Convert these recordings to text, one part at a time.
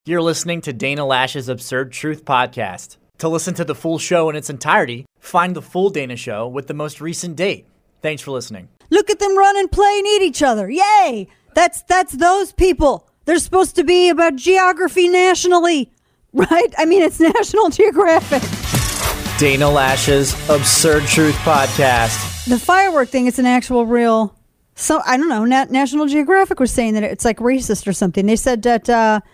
You're listening to Dana Lash's Absurd Truth Podcast. To listen to the full show in its entirety, find the full Dana Show with the most recent date. Thanks for listening. Look at them run and play and eat each other. Yay! That's those people. They're supposed to be about geography nationally, right? I mean, it's National Geographic. Dana Lash's Absurd Truth Podcast. The firework thing, it's an actual real... So, I don't know, National Geographic was saying that it's like racist or something. They said that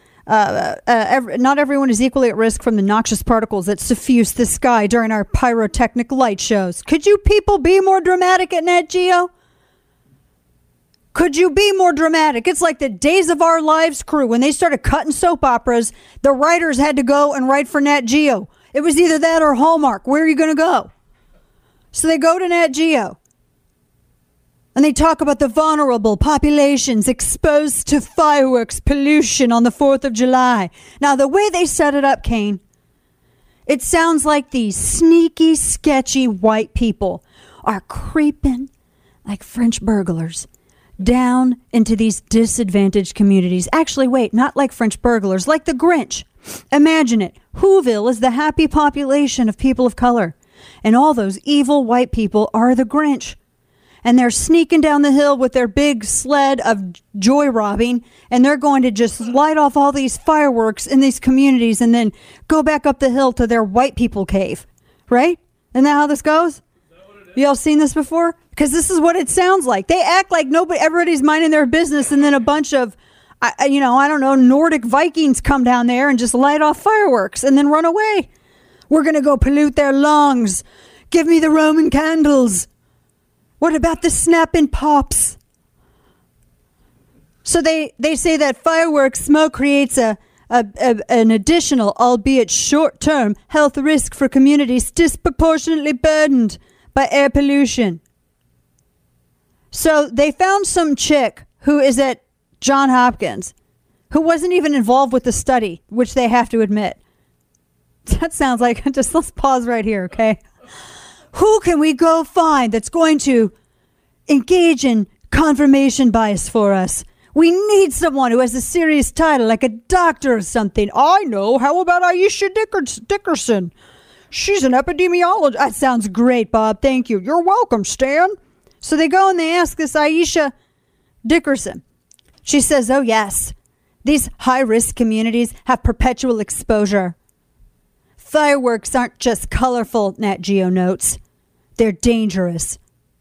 not everyone is equally at risk from the noxious particles that suffuse the sky during our pyrotechnic light shows. Could you people be more dramatic at Nat Geo? Could you be more dramatic? It's like the Days of Our Lives crew. When they started cutting soap operas, the writers had to go and write for Nat Geo. It was either that or Hallmark. Where are you going to go? So they go to Nat Geo. And they talk about the vulnerable populations exposed to fireworks pollution on the 4th of July. Now, the way they set it up, Kane, it sounds like these sneaky, sketchy white people are creeping like French burglars down into these disadvantaged communities. Actually, wait, not like French burglars, like the Grinch. Imagine it. Whoville is the happy population of people of color. And all those evil white people are the Grinch. And they're sneaking down the hill with their big sled of joy robbing, and they're going to just light off all these fireworks in these communities and then go back up the hill to their white people cave. Right? Isn't that how this goes? Y'all seen this before? Because this is what it sounds like. They act like everybody's minding their business, and then a bunch of, I don't know, Nordic Vikings come down there and just light off fireworks and then run away. We're going to go pollute their lungs. Give me the Roman candles. What about the snapping pops? So they say that fireworks smoke creates an additional, albeit short-term, health risk for communities disproportionately burdened by air pollution. So they found some chick who is at Johns Hopkins who wasn't even involved with the study, which they have to admit. That sounds like, let's pause right here, okay? Who can we go find that's going to engage in confirmation bias for us? We need someone who has a serious title, like a doctor or something. I know. How about Aisha Dickerson? She's an epidemiologist. That sounds great, Bob. Thank you. You're welcome, Stan. So they go and they ask this Aisha Dickerson. She says, oh, yes, these high-risk communities have perpetual exposure. Fireworks aren't just colorful, Nat Geo notes. They're dangerous.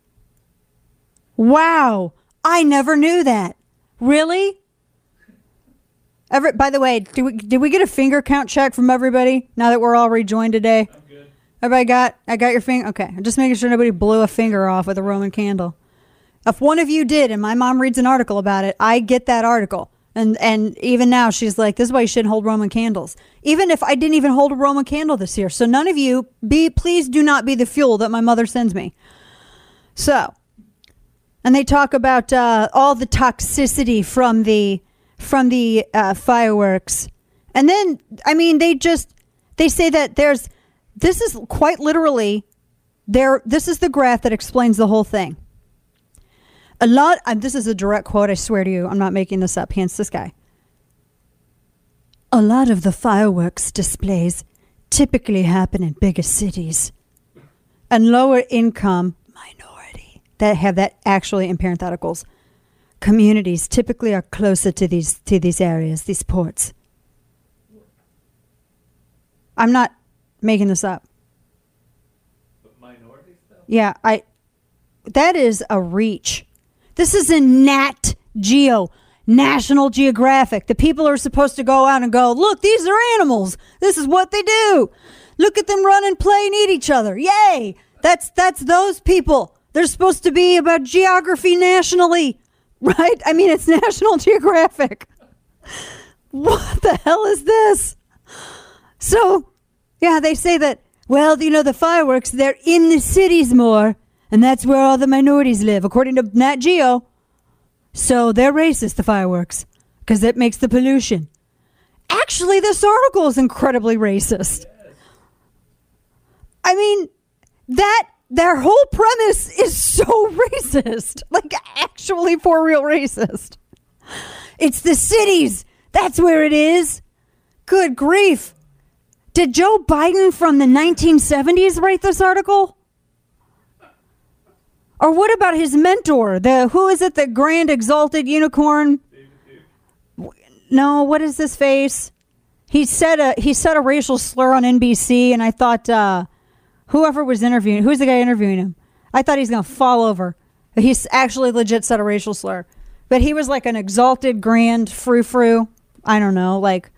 Wow. I never knew that. Really? By the way, did we get a finger count check from everybody now that we're all rejoined today? I'm good. Everybody I got your finger? Okay. I'm just making sure nobody blew a finger off with a Roman candle. If one of you did and my mom reads an article about it, I get that article. And even now, she's like, this is why you shouldn't hold Roman candles. Even if I didn't even hold a Roman candle this year. So none of you, please do not be the fuel that my mother sends me. So, and they talk about all the toxicity from the fireworks. And then, I mean, they say that this is quite literally, this is the graph that explains the whole thing. This is a direct quote, I swear to you. I'm not making this up. Hence this guy. A lot of the fireworks displays typically happen in bigger cities and lower income minority that have that actually in parentheticals. Communities typically are closer to these areas, these ports. I'm not making this up. But minorities though? Yeah, that is a reach. This is in Nat Geo, National Geographic. The people are supposed to go out and go, look, these are animals. This is what they do. Look at them run and play and eat each other. Yay. That's those people. They're supposed to be about geography nationally, right? I mean, it's National Geographic. What the hell is this? So, yeah, they say that, well, the fireworks, they're in the cities more. And that's where all the minorities live, according to Nat Geo. So they're racist, the fireworks, because it makes the pollution. Actually, this article is incredibly racist. Yes. I mean, their whole premise is so racist. Like, actually for real racist. It's the cities. That's where it is. Good grief. Did Joe Biden from the 1970s write this article? Or what about his mentor? Who is it? The grand exalted unicorn? No, what is this face? He said a racial slur on NBC, and I thought whoever was interviewing, who's the guy interviewing him? I thought he's going to fall over. He's actually legit said a racial slur. But he was like an exalted grand frou-frou. I don't know, like,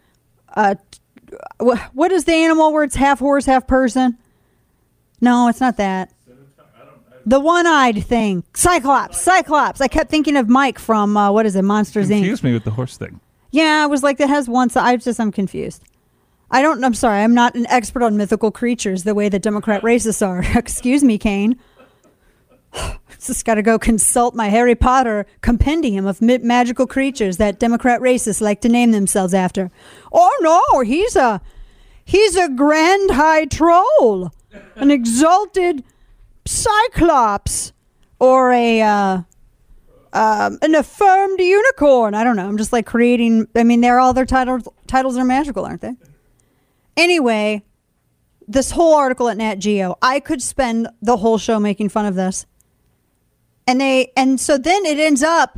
what is the animal where it's half horse, half person? No, it's not that. The one-eyed thing. Cyclops. I kept thinking of Mike from, Monsters, Inc. Confuse me with the horse thing. Yeah, I was like, that has one side. I'm confused. I'm sorry, I'm not an expert on mythical creatures the way that Democrat racists are. Excuse me, Kane. Just got to go consult my Harry Potter compendium of magical creatures that Democrat racists like to name themselves after. Oh no, he's a grand high troll, an exalted cyclops, or an affirmed unicorn. I don't know. I'm just like creating. I mean, they're all their titles are magical, aren't they? Anyway, this whole article at Nat Geo, I could spend the whole show making fun of this. And so then it ends up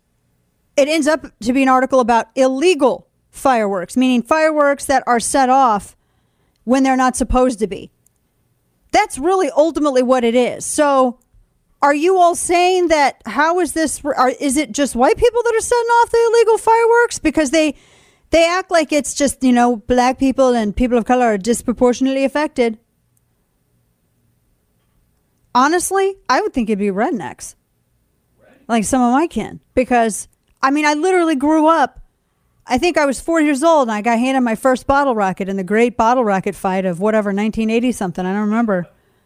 to be an article about illegal fireworks, meaning fireworks that are set off when they're not supposed to be. That's really ultimately what it is. So are you all saying that, how is this, is it just white people that are setting off the illegal fireworks? Because they act like it's just, black people and people of color are disproportionately affected. Honestly, I would think it'd be rednecks. Like some of my kin. Because, I literally grew up. I think I was 4 years old and I got handed my first bottle rocket in the great bottle rocket fight of whatever, 1980 something. I don't remember.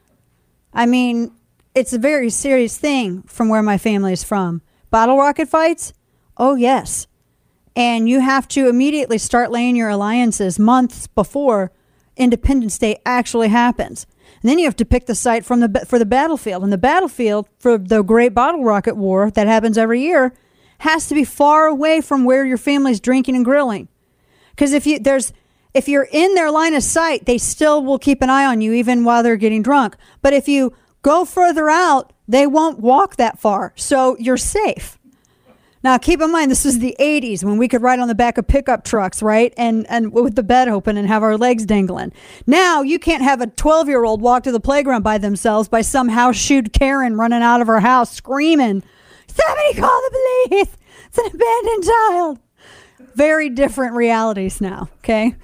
It's a very serious thing from where my family is from. Bottle rocket fights? Oh, yes. And you have to immediately start laying your alliances months before Independence Day actually happens. And then you have to pick the site for the battlefield. And the battlefield for the Great Bottle Rocket War that happens every year has to be far away from where your family's drinking and grilling. Because if you're in their line of sight, they still will keep an eye on you even while they're getting drunk. But if you go further out, they won't walk that far. So you're safe. Now, keep in mind, this was the 80s when we could ride on the back of pickup trucks, right? And with the bed open and have our legs dangling. Now, you can't have a 12-year-old walk to the playground by themselves by some house-shoed Karen running out of her house screaming, "Somebody call the police! It's an abandoned child!" Very different realities now, okay?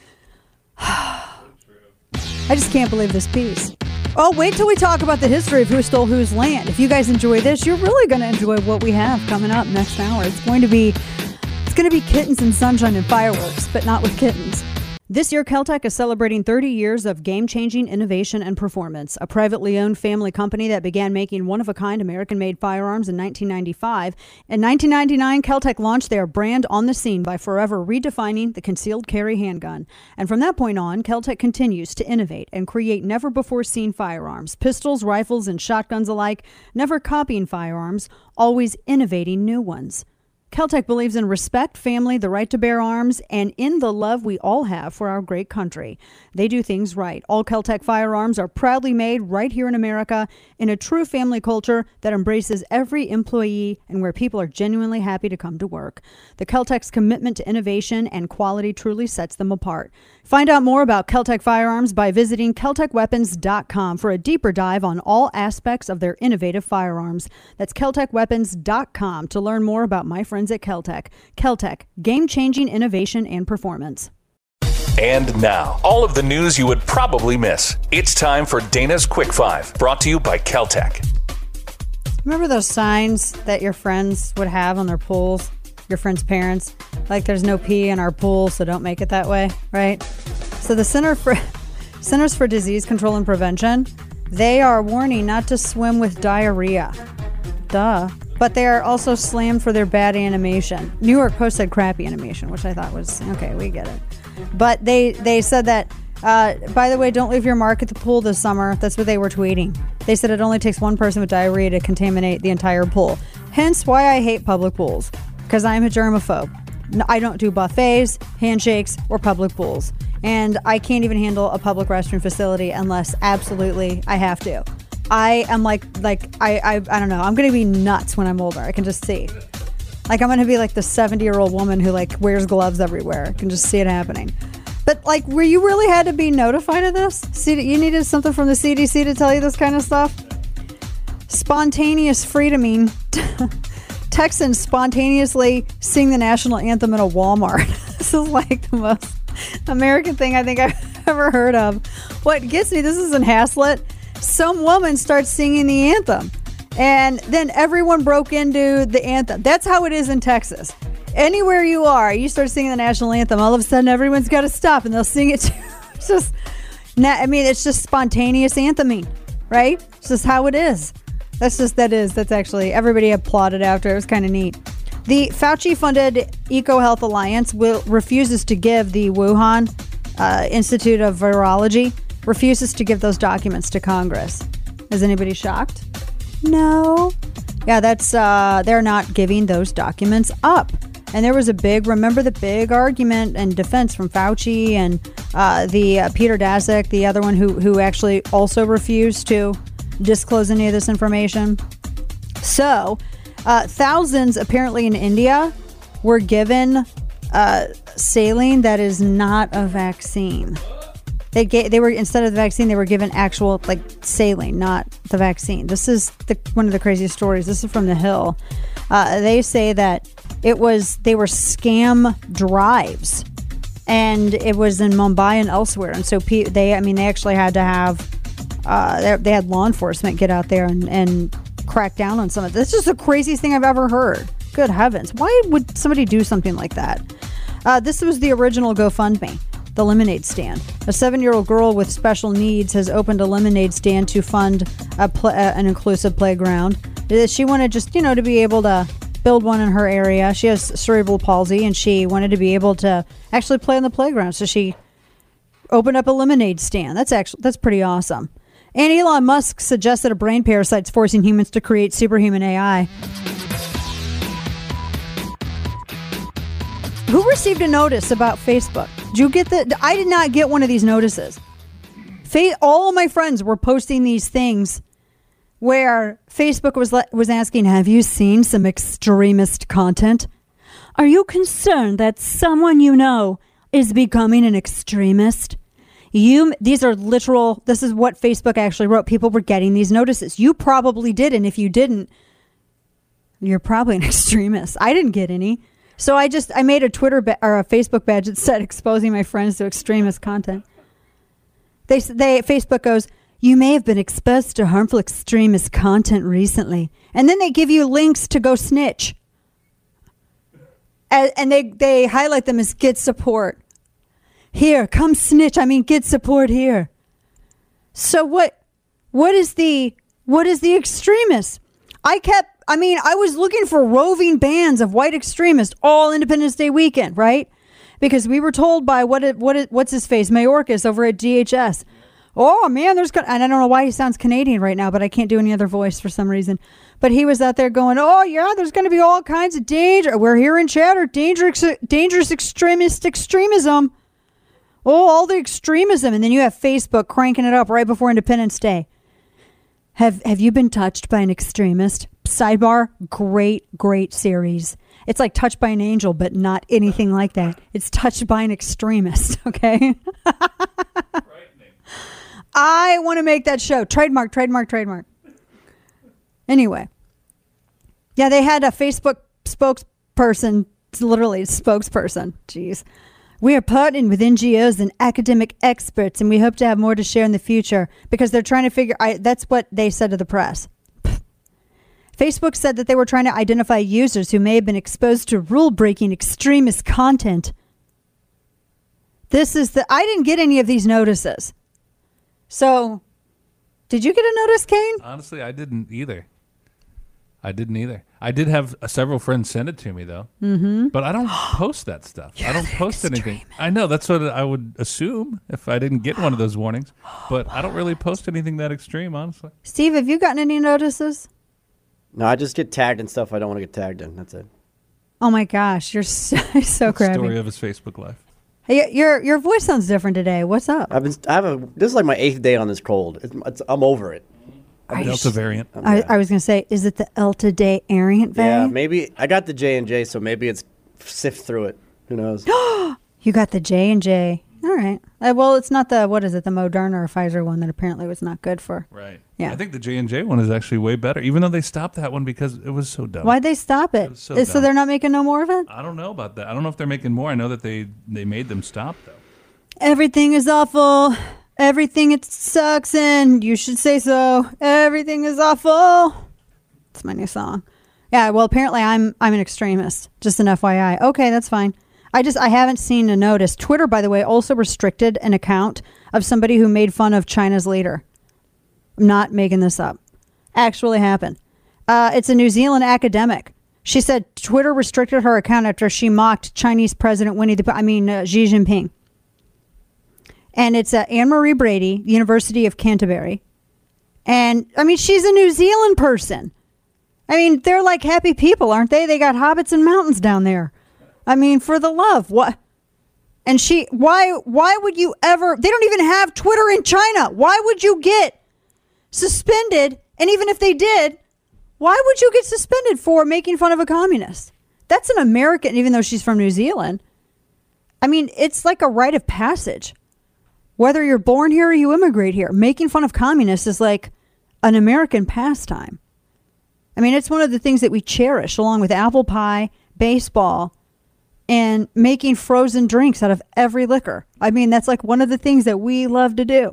I just can't believe this piece. Oh, wait till we talk about the history of who stole whose land. If you guys enjoy this, you're really going to enjoy what we have coming up next hour. It's going to be kittens and sunshine and fireworks, but not with kittens. This year, Keltec is celebrating 30 years of game-changing innovation and performance. A privately owned family company that began making one-of-a-kind American-made firearms in 1995. In 1999, Keltec launched their brand on the scene by forever redefining the concealed carry handgun. And from that point on, Keltec continues to innovate and create never-before-seen firearms, pistols, rifles, and shotguns alike, never copying firearms, always innovating new ones. Keltec believes in respect, family, the right to bear arms, and in the love we all have for our great country. They do things right. All Keltec firearms are proudly made right here in America in a true family culture that embraces every employee and where people are genuinely happy to come to work. The Keltec's commitment to innovation and quality truly sets them apart. Find out more about Keltec firearms by visiting KeltecWeapons.com for a deeper dive on all aspects of their innovative firearms. That's KeltecWeapons.com to learn more about my friends at Keltec. Keltec, game-changing innovation and performance. And now, all of the news you would probably miss. It's time for Dana's Quick Five, brought to you by Keltec. Remember those signs that your friends would have on their pools? Your friends' parents? Like, there's no pee in our pool, so don't make it that way, right? So the Centers for Disease Control and Prevention, they are warning not to swim with diarrhea. Duh. But they are also slammed for their bad animation. New York Post said crappy animation, which I thought was, okay, we get it. But they said that, by the way, don't leave your mark at the pool this summer. That's what they were tweeting. They said it only takes one person with diarrhea to contaminate the entire pool. Hence why I hate public pools, because I'm a germaphobe. I don't do buffets, handshakes, or public pools. And I can't even handle a public restroom facility unless absolutely I have to. I am like I don't know. I'm going to be nuts when I'm older. I can just see. Like, I'm going to be like the 70-year-old woman who like wears gloves everywhere. I can just see it happening. But like, were you really had to be notified of this? You needed something from the CDC to tell you this kind of stuff? Spontaneous freedoming. Texans spontaneously sing the national anthem in a Walmart. This is like the most American thing I think I've ever heard of. What gets me, this is in Haslett. Some woman starts singing the anthem. And then everyone broke into the anthem. That's how it is in Texas. Anywhere you are, you start singing the national anthem, all of a sudden everyone's got to stop and they'll sing it too. It's just, it's just spontaneous antheming, right? It's just how it is. That's actually, everybody applauded after. It was kind of neat. The Fauci-funded EcoHealth Alliance refuses to give the Wuhan Institute of Virology, refuses to give those documents to Congress. Is anybody shocked? No. Yeah, that's they're not giving those documents up. And there was remember the big argument and defense from Fauci and the Peter Daszak, the other one who actually also refused to disclose any of this information. So thousands apparently in India were given saline that is not a vaccine. They were, instead of the vaccine, they were given actual like saline, not the vaccine. This is one of the craziest stories. This is from The Hill. They say that they were scam drives, and it was in Mumbai and elsewhere. And so they actually had to have they had law enforcement get out there and crack down on some of this. This is the craziest thing I've ever heard. Good heavens, why would somebody do something like that? This was the original GoFundMe. The lemonade stand. A 7-year-old girl with special needs has opened a lemonade stand to fund an inclusive playground. She wanted just, to be able to build one in her area. She has cerebral palsy, and she wanted to be able to actually play on the playground. So she opened up a lemonade stand. That's pretty awesome. And Elon Musk suggested a brain parasite's forcing humans to create superhuman AI. Who received a notice about Facebook? Did you get I did not get one of these notices. All of my friends were posting these things where Facebook was asking, have you seen some extremist content? Are you concerned that someone you know is becoming an extremist? These are literal, this is what Facebook actually wrote. People were getting these notices. You probably did, and if you didn't, you're probably an extremist. I didn't get any. So I made a Twitter or a Facebook badge that said exposing my friends to extremist content. Facebook goes, you may have been exposed to harmful extremist content recently. And then they give you links to go snitch. And they highlight them as get support. Here, come snitch. Get support here. So what is the extremist? I was looking for roving bands of white extremists all Independence Day weekend, right? Because we were told by what's his face, Mayorkas over at DHS. Oh man, and I don't know why he sounds Canadian right now, but I can't do any other voice for some reason. But he was out there going, oh yeah, there's going to be all kinds of danger. We're hearing chatter, dangerous extremism. Oh, all the extremism. And then you have Facebook cranking it up right before Independence Day. Have you been touched by an extremist? Sidebar, great series. It's like Touched by an Angel, but not anything like that. It's Touched by an Extremist, okay? I want to make that show. Trademark. Anyway. Yeah, they had a Facebook spokesperson, literally spokesperson. Jeez. We are partnering with NGOs and academic experts, and we hope to have more to share in the future because they're trying to figure. That's what they said to the press. Facebook said that they were trying to identify users who may have been exposed to rule-breaking extremist content. I didn't get any of these notices. So, did you get a notice, Kane? Honestly, I didn't either. I did have several friends send it to me, though. Mm-hmm. But I don't post that stuff. I don't post anything. I know. That's what I would assume if I didn't get one of those warnings. But I don't really post anything that extreme, honestly. Steve, have you gotten any notices? No, I just get tagged in stuff I don't want to get tagged in. That's it. Oh my gosh, you're so crabby. Story of his Facebook Live. Hey, your voice sounds different today. What's up? This is like my 8th day on this cold. I'm over it. Delta variant. I was going to say, is it the Delta Day variant? Yeah, maybe I got the J&J, so maybe it's sift through it. Who knows? You got the J&J. All right. Well, it's not the Moderna or Pfizer one that apparently was not good for. Right. Yeah. I think the J&J one is actually way better, even though they stopped that one because it was so dumb. Why'd they stop it? So So they're not making no more of it? I don't know about that. I don't know if they're making more. I know that they made them stop, though. Everything is awful. Everything it sucks, and you should say so. Everything is awful. It's my new song. Yeah, well, apparently I'm an extremist. Just an FYI. Okay, that's fine. I haven't seen a notice. Twitter, by the way, also restricted an account of somebody who made fun of China's leader. I'm not making this up. Actually happened. It's a New Zealand academic. She said Twitter restricted her account after she mocked Chinese President Xi Jinping. And it's Anne-Marie Brady, University of Canterbury. And, she's a New Zealand person. They're like happy people, aren't they? They got hobbits and mountains down there. For the love. What? And why would you ever, they don't even have Twitter in China. Why would you get suspended? And even if they did, why would you get suspended for making fun of a communist? That's an American, even though she's from New Zealand. It's like a rite of passage. Whether you're born here or you immigrate here, making fun of communists is like an American pastime. It's one of the things that we cherish, along with apple pie, baseball, and making frozen drinks out of every liquor. That's like one of the things that we love to do.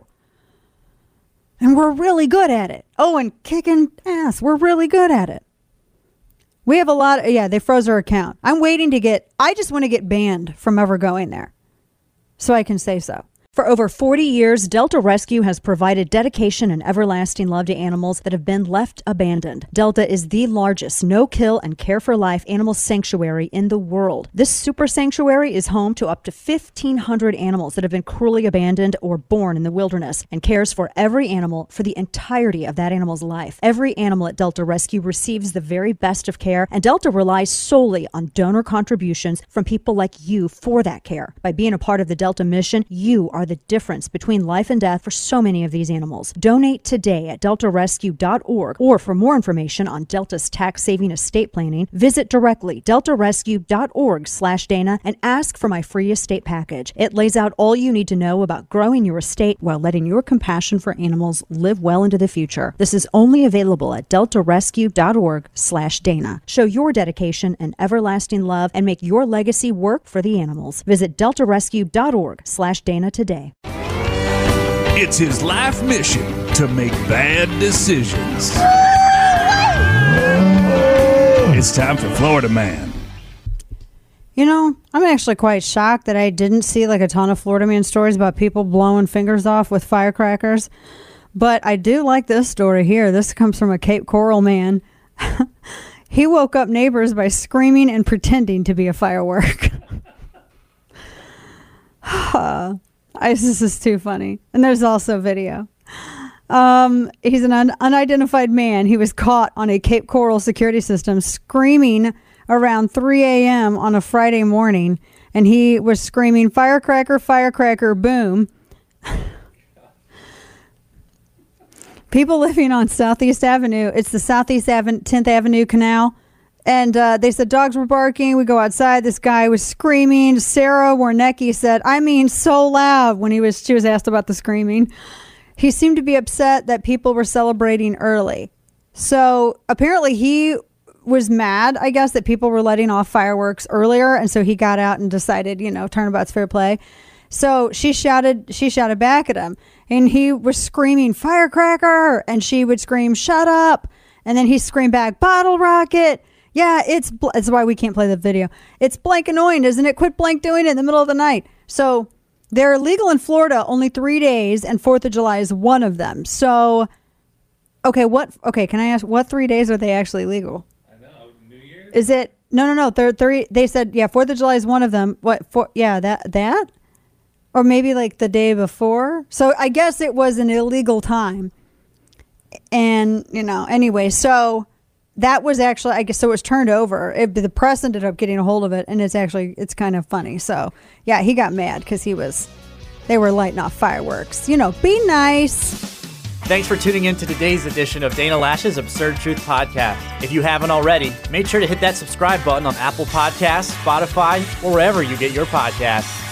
And we're really good at it. Oh, and kicking ass. We're really good at it. We have a lot. They froze our account. I just want to get banned from ever going there, so I can say so. For over 40 years, Delta Rescue has provided dedication and everlasting love to animals that have been left abandoned. Delta is the largest no-kill and care-for-life animal sanctuary in the world. This super sanctuary is home to up to 1,500 animals that have been cruelly abandoned or born in the wilderness, and cares for every animal for the entirety of that animal's life. Every animal at Delta Rescue receives the very best of care, and Delta relies solely on donor contributions from people like you for that care. By being a part of the Delta mission, you are the difference between life and death for so many of these animals. Donate today at deltarescue.org, or for more information on Delta's tax-saving estate planning, visit directly deltarescue.org/Dana and ask for my free estate package. It lays out all you need to know about growing your estate while letting your compassion for animals live well into the future. This is only available at deltarescue.org/Dana. Show your dedication and everlasting love and make your legacy work for the animals. Visit deltarescue.org/Dana today. It's his life mission to make bad decisions. It's time for Florida Man. I'm actually quite shocked that I didn't see like a ton of Florida Man stories about people blowing fingers off with firecrackers. But I do like this story here. This comes from a Cape Coral man. He woke up neighbors by screaming and pretending to be a firework. This is too funny. And there's also video. He's an unidentified man. He was caught on a Cape Coral security system screaming around 3 a.m. on a Friday morning. And he was screaming, "Firecracker, firecracker, boom." People living on Southeast Avenue. It's the Southeast 10th Avenue Canal. And they said dogs were barking. We go outside. This guy was screaming. Sarah Warnecki said, so loud when she was asked about the screaming. He seemed to be upset that people were celebrating early. So apparently he was mad, I guess, that people were letting off fireworks earlier. And so he got out and decided, turnabout's fair play. So she shouted back at him, and he was screaming, "Firecracker!" And she would scream, "Shut up!" And then he screamed back, "Bottle rocket!" Yeah, that's why we can't play the video. It's blank annoying, isn't it? Quit blank doing it in the middle of the night. So they're legal in Florida only 3 days, and 4th of July is one of them. So, can I ask, what 3 days are they actually legal? I know, New Year's? Is it? No. They said, 4th of July is one of them. That? Or maybe like the day before. So I guess it was an illegal time. And, anyway, so that was actually, I guess, so it was turned over. The press ended up getting a hold of it, and it's kind of funny. So, yeah, he got mad because they were lighting off fireworks. You know, be nice. Thanks for tuning in to today's edition of Dana Loesch's Absurd Truth Podcast. If you haven't already, make sure to hit that subscribe button on Apple Podcasts, Spotify, or wherever you get your podcasts.